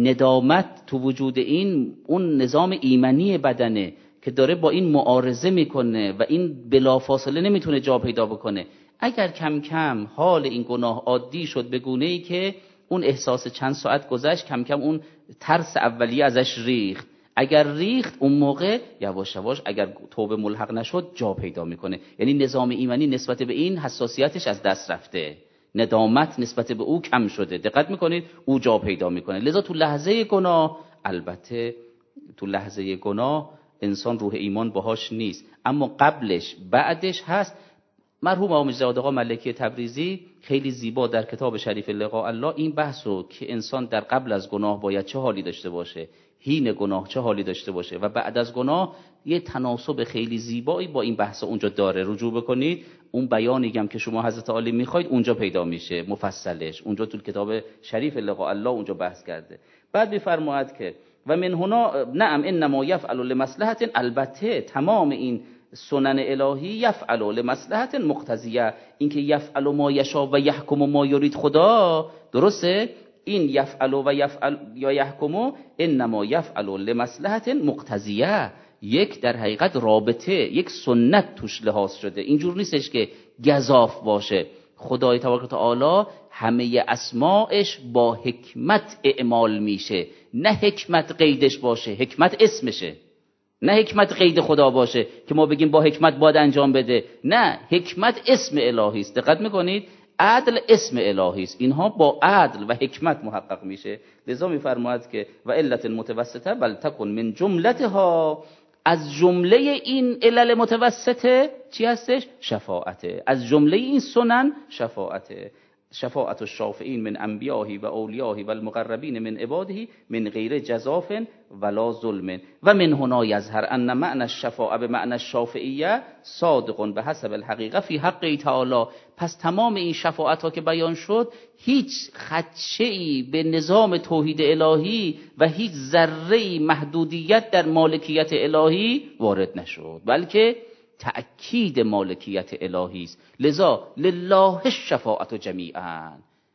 ندامت تو وجود این اون نظام ایمنی بدنه که داره با این معارضه میکنه و این بلافاصله نمیتونه جا پیدا بکنه. اگر کم کم حال این گناه عادی شد به گونه‌ای که اون احساس چند ساعت گذشت، کم کم اون ترس اولیه ازش ریخت، اگر ریخت اون موقع یواش یواش اگر توبه ملحق نشد جا پیدا میکنه. یعنی نظام ایمنی نسبت به این حساسیتش از دست رفته، ندامت نسبت به او کم شده. دقت میکنید؟ او جا پیدا میکنه. لذا تو لحظه گناه، البته تو لحظه گناه انسان روح ایمان باهاش نیست، اما قبلش بعدش هست. مرحوم آقا مجدد آقا ملکی تبریزی خیلی زیبا در کتاب شریف لقاء الله این بحثو که انسان در قبل از گناه باید چه حالی داشته باشه، حین گناه چه حالی داشته باشه و بعد از گناه، یه تناسب خیلی زیبایی با این بحث اونجا داره. رجوع بکنید اون بیانی هم که شما حضرت عالی میخواید اونجا پیدا میشه مفصلش، اونجا تو کتاب شریف لقاء الله اونجا بحث کرده. بعد میفرماید که و من هنا نعم انما یفعل لمصلحت، البته تمام این سنن الهی یفعل لمصلحت مقتضیه، اینکه یفعل ما یشاء و یحکم ما یرید خدا، درسته؟ این یفعل و یفعل یا یحکم انما یفعل لمصلحت مقتضیه، یک در حقیقت رابطه، یک سنت توش لحاظ شده. اینجور نیستش که گزاف باشه. خدای تبارک و تعالی همه اسماءش با حکمت اعمال میشه، نه حکمت قیدش باشه، حکمت اسمشه، نه حکمت قید خدا باشه که ما بگیم با حکمت باید انجام بده. نه، حکمت اسم الهی است. دقت میکنید؟ عدل اسم الهی است. اینها با عدل و حکمت محقق میشه. لذا میفرماید که و علت متوسطه بل تکن من جملتها، از جمله این علل متوسطه چی هستش؟ شفاعته. از جمله این سنن شفاعته. شفاعت الشافعین من انبیائه و اولیائه و المقربین من عباده من غیر جزاف ولا ظلم و من هنا یظهر ان معنی الشفاعه به معنی الشافعیه صادق به حسب الحقیقه فی حق تعالی. پس تمام این شفاعت ها که بیان شد هیچ خدشه‌ای به نظام توحید الهی و هیچ ذره محدودیت در مالکیت الهی وارد نشد، بلکه تأکید مالکیت الهی است. لذا لله الشفاعت جمیعا،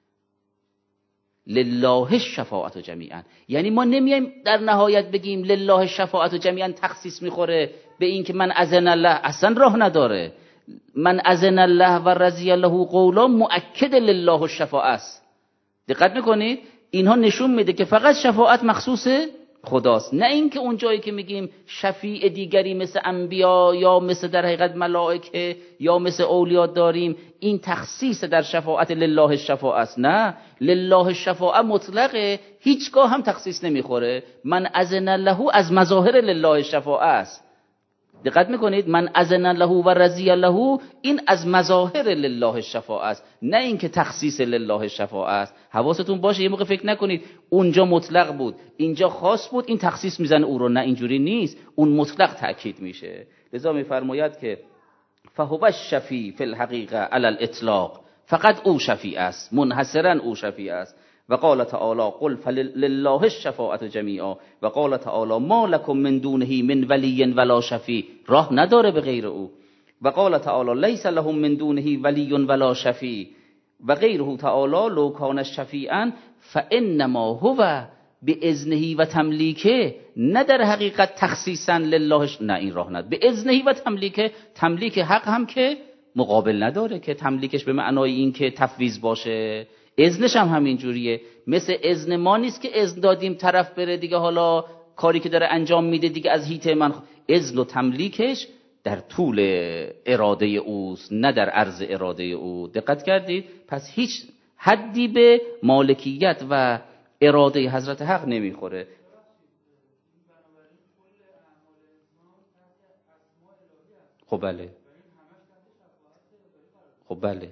لله الشفاعت جمیعا. یعنی ما نمیایم در نهایت بگیم لله الشفاعت جمیعا تخصیص میخوره به این که من اذن الله، اصلا راه نداره. من اذن الله و رضی الله قولا مؤکد لله الشفاعه است. دقت میکنید؟ اینها نشون میده که فقط شفاعت مخصوص خداست، نه اینکه اون جایی که میگیم شفیع دیگری مثل انبیا یا مثل در حقیقت ملائکه یا مثل اولیاء داریم این تخصیص در شفاعت لله الشفاعه است. نه، لله الشفاعه مطلقه، هیچگاه هم تخصیص نمیخوره. من اذن له از مظاهر لله الشفاعه است. دقت میکنید؟ من اذن له و رضی له این از مظاهر لله الشفاعه است، نه اینکه تخصیص لله الشفاعه است. حواستون باشه یه موقع فکر نکنید اونجا مطلق بود اینجا خاص بود این تخصیص میزنه او رو، نه اینجوری نیست، اون مطلق تأکید میشه. لذا میفرماید که فهو الشفیع فی الحقیقه علی الاطلاق، فقط او شفیع است، منحصرا او شفیع است. و قال تعالی قل فلله الشفاعة جمیعا و قال تعالی ما لکم من دونه من ولی ولا شفیع، راه نداره به غیر او. و قال تعالی لیس لهم من دونه ولی ولا شفیع و غیره تعالی لو کان شفیعا فانما هو باذنه و تملیکه، نه در حقیقت تخصیصا لله، نه این راه نداره. باذنه و تملیکه، تملیک حق هم که مقابل نداره که تملیکش به معنای این که تفویض باشه، اذنش هم همین جوریه. مثل اذن ما نیست که اذن دادیم طرف بره دیگه حالا کاری که داره انجام میده دیگه از هیت من. اذن و تملیکش در طول اراده اوست، نه در عرض اراده او. دقت کردید؟ پس هیچ حدی به مالکیت و اراده حضرت حق نمیخوره. خب بله، خب بله،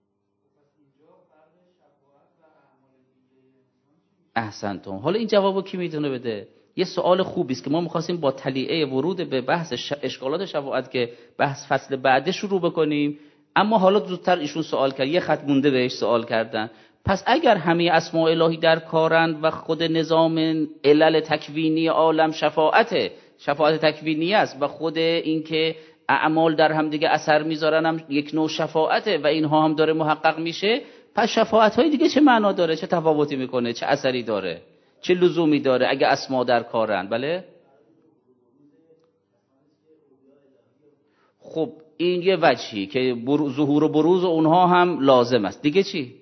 احسنتم. حالا این جوابو کی میتونه بده؟ یه سوال خوبی است که ما می‌خواستیم با تلیعه ورود به بحث ش... اشکالات شفاعت که بحث فصل بعد شروع بکنیم، اما حالا زودتر ایشون سوال کرد، یه خط مونده بهش سوال کردن. پس اگر همه اسماء الهی در کارند و خود نظام علل تکوینی عالم شفاعته، شفاعت تکوینی است و خود این که اعمال در هم دیگه اثر میذارن هم یک نوع شفاعته و اینها هم داره محقق میشه، پس شفاعت های دیگه چه معنا داره؟ چه تفاوتی میکنه؟ چه اثری داره؟ چه لزومی داره اگه اسما در کارن؟ بله؟ خب این یه وجهی که ظهور و بروز اونها هم لازم است. دیگه چی؟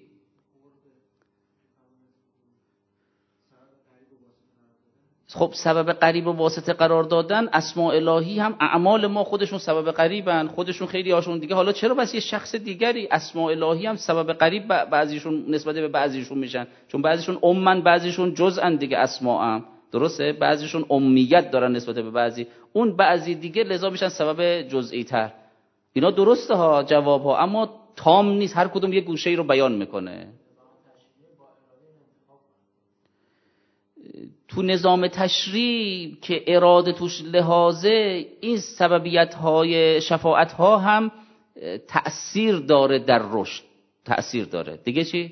خب سبب قریب و واسطه قرار دادن، اسماء الهی هم اعمال ما خودشون سبب قریبن، خودشون خیلی هاشون دیگه. حالا چرا بس یه شخص دیگری؟ اسماء الهی هم سبب قریب بعضیشون نسبت به بعضیشون میشن، چون بعضیشون امن بعضیشون جزءن دیگه. اسماء هم درسته بعضیشون امیت دارن نسبت به بعضی، اون بعضی دیگه لذا میشن سبب جزئی تر. اینا درسته ها جواب ها، اما تام نیست، هر کدوم یه گوشه ای رو بیان میکنه. تو نظام تشریع که اراده توش لحاظه، این سببیت های شفاعت ها هم تأثیر داره در رشد، تأثیر داره. دیگه چی؟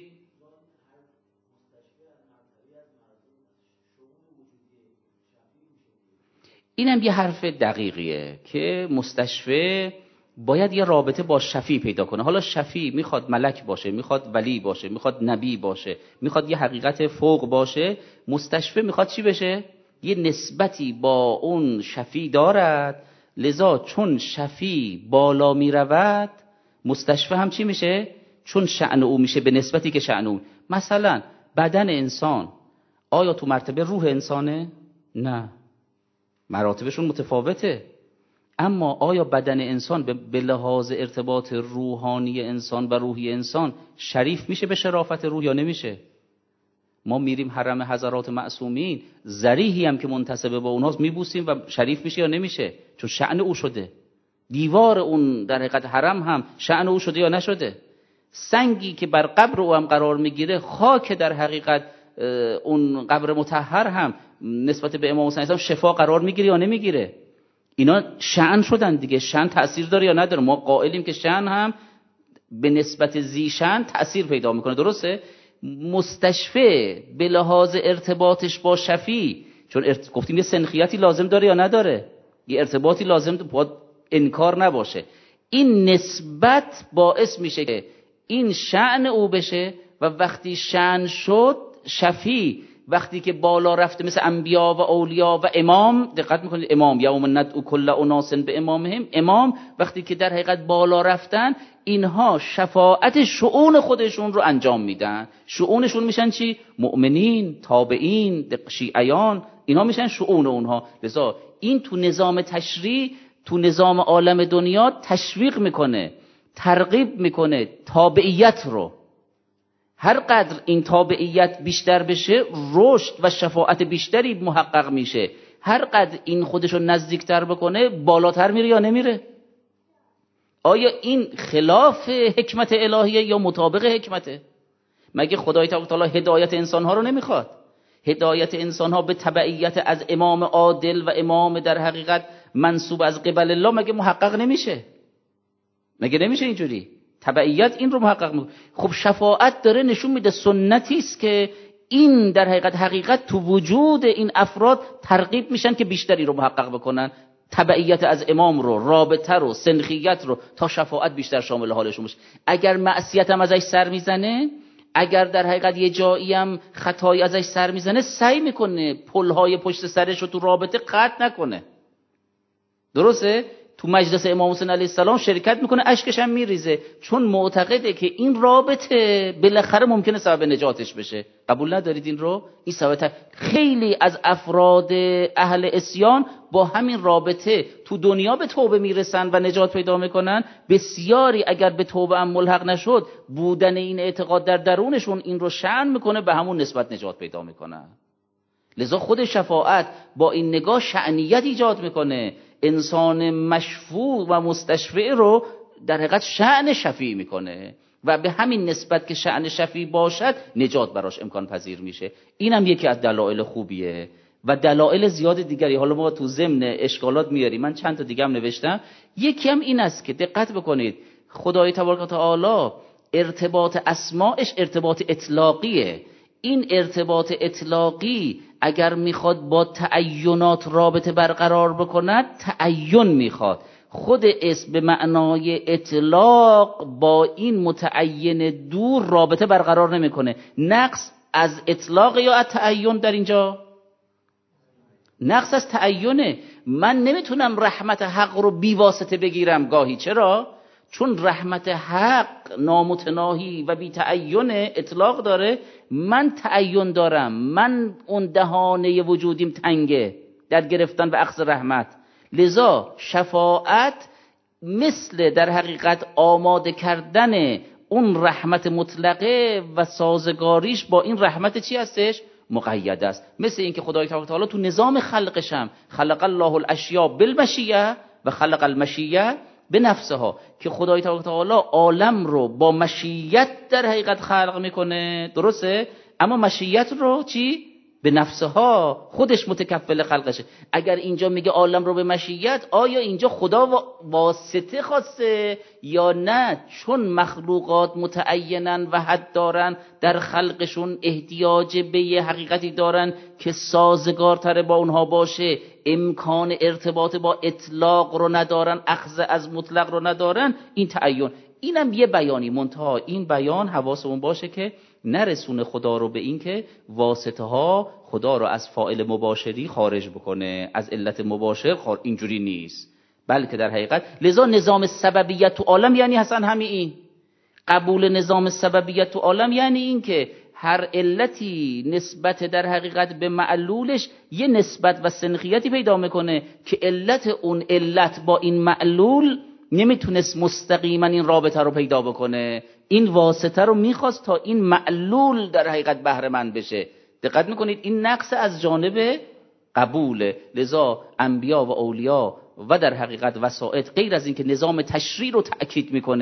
اینم یه حرف دقیقیه که مستشفی باید یه رابطه با شفیع پیدا کنه. حالا شفیع میخواد ملک باشه، میخواد ولی باشه، میخواد نبی باشه، میخواد یه حقیقت فوق باشه. مستشفی میخواد چی بشه؟ یه نسبتی با اون شفیع دارد، لذا چون شفیع بالا میرود مستشفی هم چی میشه؟ چون شأن او میشه به نسبتی که شأن او. مثلا بدن انسان آیا تو مرتبه روح انسانه؟ نه، مراتبشون متفاوته. اما آیا بدن انسان به لحاظ ارتباط روحانی انسان و روحی انسان شریف میشه به شرافت روح یا نمیشه؟ ما میریم حرم حضرات معصومین، ذریحی هم که منتسب به اونهاست میبوسیم و شریف میشه یا نمیشه؟ چون شأن او شده. دیوار اون در حقیقت حرم هم شأن او شده یا نشده؟ سنگی که بر قبر او هم قرار میگیره، خاک در حقیقت اون قبر مطهر هم نسبت به امام حسین علیه السلام شفا قرار میگیره یا نمیگیره؟ اینا شأن شدن دیگه. شأن تأثیر داره یا نداره؟ ما قائلیم که شأن هم به نسبت زیشن تأثیر پیدا میکنه. درسته؟ مستشفی به لحاظ ارتباطش با شفی، چون ارت... گفتیم یه سنخیتی لازم داره یا نداره، یه ارتباطی لازم باید انکار نباشه. این نسبت باعث میشه که این شأن او بشه و وقتی شأن شد، شفی وقتی که بالا رفته مثل انبیا و اولیا و امام، دقت میکنید امام یوم ندعو کل اناس به امامهم، امام وقتی که در حقیقت بالا رفتن، اینها شفاعت شؤون خودشون رو انجام میدن. شؤونشون میشن چی؟ مؤمنین، تابعین، شیعیان، اینها میشن شؤون اونها. لذا این تو نظام تشریع، تو نظام عالم دنیا تشویق میکنه، ترغیب میکنه تابعیت رو. هر قدر این تابعیت بیشتر بشه، رشد و شفاعت بیشتری محقق میشه. هر قدر این خودشو نزدیکتر بکنه، بالاتر میره یا نمیره؟ آیا این خلاف حکمت الهیه یا مطابق حکمته؟ مگه خدای تعالی هدایت انسانها رو نمیخواد؟ هدایت انسانها به تبعیت از امام عادل و امام در حقیقت منصوب از قبل الله مگه محقق نمیشه؟ مگه نمیشه اینجوری؟ تبعیت این رو محقق میکنه. خب شفاعت داره نشون میده سنتی است که این در حقیقت حقیقت تو وجود این افراد ترغیب میشن که بیشتری رو محقق بکنن، تبعیت از امام رو، رابطه رو، سنخیت رو، تا شفاعت بیشتر شامل حالشون بشه. اگر معصیت هم ازش سر میزنه، اگر در حقیقت یه جایی هم خطایی ازش سر میزنه، سعی میکنه پلهای پشت سرش رو تو رابطه قطع نکنه. درسته؟ تو مجلس امام حسین علیه السلام شرکت میکنه، اشکش هم میریزه، چون معتقده که این رابطه بالاخره ممکنه سبب نجاتش بشه. قبول ندارید این رو؟ این سبب. خیلی از افراد اهل عصیان با همین رابطه تو دنیا به توبه میرسن و نجات پیدا میکنن. بسیاری اگر به توبه هم ملحق نشد، بودن این اعتقاد در درونشون این رو شأن میکنه، به همون نسبت نجات پیدا میکنن. لذا خود شفاعت با این نگاه شأنیت ایجاد میکنه، انسان مشفوع و مستشفع رو در حقیقت شأن شفیع میکنه و به همین نسبت که شأن شفیع باشد، نجات براش امکان پذیر میشه. اینم یکی از دلایل خوبیه و دلایل زیاد دیگری حالا ما تو ضمن اشکالات میاریم. من چند تا دیگه هم نوشتم. یکی هم این است که دقت بکنید، خدای تبارک و تعالی ارتباط اسماءش ارتباط اطلاقیه. این ارتباط اطلاقی اگر میخواد با تعینات رابطه برقرار بکند، تعین میخواد. خود اسم به معنای اطلاق با این متعین دور رابطه برقرار نمیکنه. نقص از اطلاق یا از تعین در اینجا؟ نقص از تعینه. من نمیتونم رحمت حق رو بی واسطه بگیرم گاهی. چرا؟ چون رحمت حق نامتناهی و بی تعین اطلاق داره. من تعین دارم، من اون دهانه وجودیم تنگه در گرفتن و اخذ رحمت. لذا شفاعت مثل در حقیقت آماده کردن اون رحمت مطلقه و سازگاریش با این رحمت چی هستش؟ مقید است. مثل اینکه خدای تعالی تو نظام خلقش هم خلق الله الاشیاء بالمشیه و خلق المشیه به نفسها، که خدای تعالی عالم رو با مشیت در حقیقت خلق میکنه. درسته؟ اما مشیت رو چی؟ به نفسها، خودش متکفل خلقشه. اگر اینجا میگه عالم رو به مشیت، آیا اینجا خدا واسطه خواسته یا نه؟ چون مخلوقات متعینن و حد دارن، در خلقشون احتیاج به یه حقیقتی دارن که سازگارتر با اونها باشه، امکان ارتباط با اطلاق رو ندارن، اخذ از مطلق رو ندارن. این تعین، اینم یه بیانی، منتها این بیان حواسمون باشه که نرسونه خدا رو به این که واسطه ها خدا رو از فاعل مباشری خارج بکنه، از علت مباشر خارج. اینجوری نیست، بلکه در حقیقت لذا نظام سببیت تو عالم یعنی حسن همین این قبول نظام سببیت تو عالم یعنی این که هر علتی نسبت در حقیقت به معلولش یه نسبت و سنخیتی پیدا میکنه که علت اون علت با این معلول نمیتونست مستقیما این رابطه رو پیدا بکنه، این واسطه رو میخواست تا این معلول در حقیقت بهره مند بشه. دقت میکنید این نقص از جانب قبوله. لذا انبیا و اولیا و در حقیقت وسائط غیر از این که نظام تشریع رو تأکید میکنه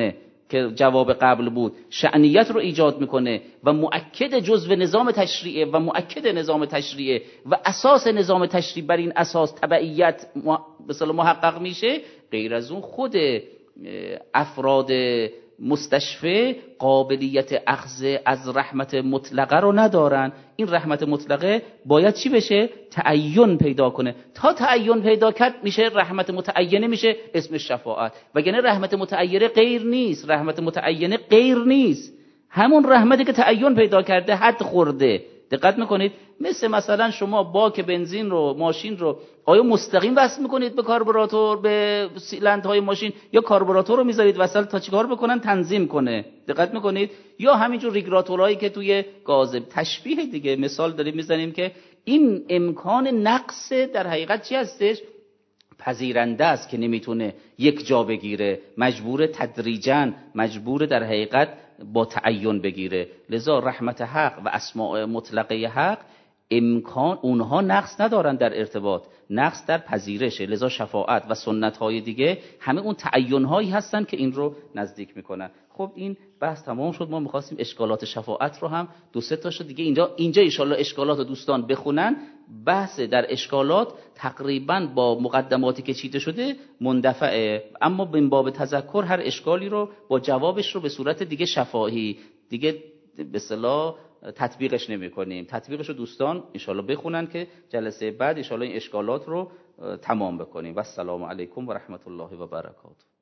که جواب قبل بود شأنیت رو ایجاد میکنه و مؤکد جزو نظام تشریعه و مؤکد نظام تشریعه و اساس نظام تشریع بر این اساس تبعیت مثلا محقق میشه، غیر از اون خود افراد مستشفی قابلیت اخذ از رحمت مطلقه رو ندارن. این رحمت مطلقه باید چی بشه؟ تعین پیدا کنه. تا تعین پیدا کرد میشه رحمت متعینه، میشه اسم شفاعت. وگرنه رحمت متعینه غیر نیست، رحمت متعینه غیر نیست، همون رحمتی که تعین پیدا کرده حد خورده. دقت میکنید؟ مثل مثلا شما باک بنزین رو، ماشین رو آیا مستقیم وصل میکنید به کاربراتور، به سیلندهای ماشین، یا کاربراتور رو میذارید وصل تا چیکار بکنن؟ تنظیم کنه. دقت میکنید؟ یا همینجور ریگراتورهایی که توی گاز. تشبیه دیگه، مثال داریم میزنیم که این امکان نقص در حقیقت چی هستش؟ پذیرنده است که نمیتونه یک جا بگیره، مجبور تدریجاً، مجبور در حقیقت با تعین بگیره. لذا رحمت حق و اسماء مطلقه حق امکان اونها نقص ندارن در ارتباط، نقص در پذیرشه. لذا شفاعت و سنت های دیگه همه اون تعین هایی هستن که این رو نزدیک میکنن. خب این بحث تمام شد. ما میخواستیم اشکالات شفاعت رو هم دو سه تاشو دیگه اینجا اینجا ان شاء الله اشکالات رو دوستان بخونن. بحث در اشکالات تقریبا با مقدماتی که چیده شده مندفعه، اما من باب تذکر هر اشکالی رو با جوابش رو به صورت دیگه شفاهی دیگه به اصطلاح تطبیقش نمی کنیم. تطبیقش رو دوستان ان شاء الله بخونن که جلسه بعد ان شاء الله این اشکالات رو تمام بکنیم. و السلام علیکم و رحمت الله و برکاته.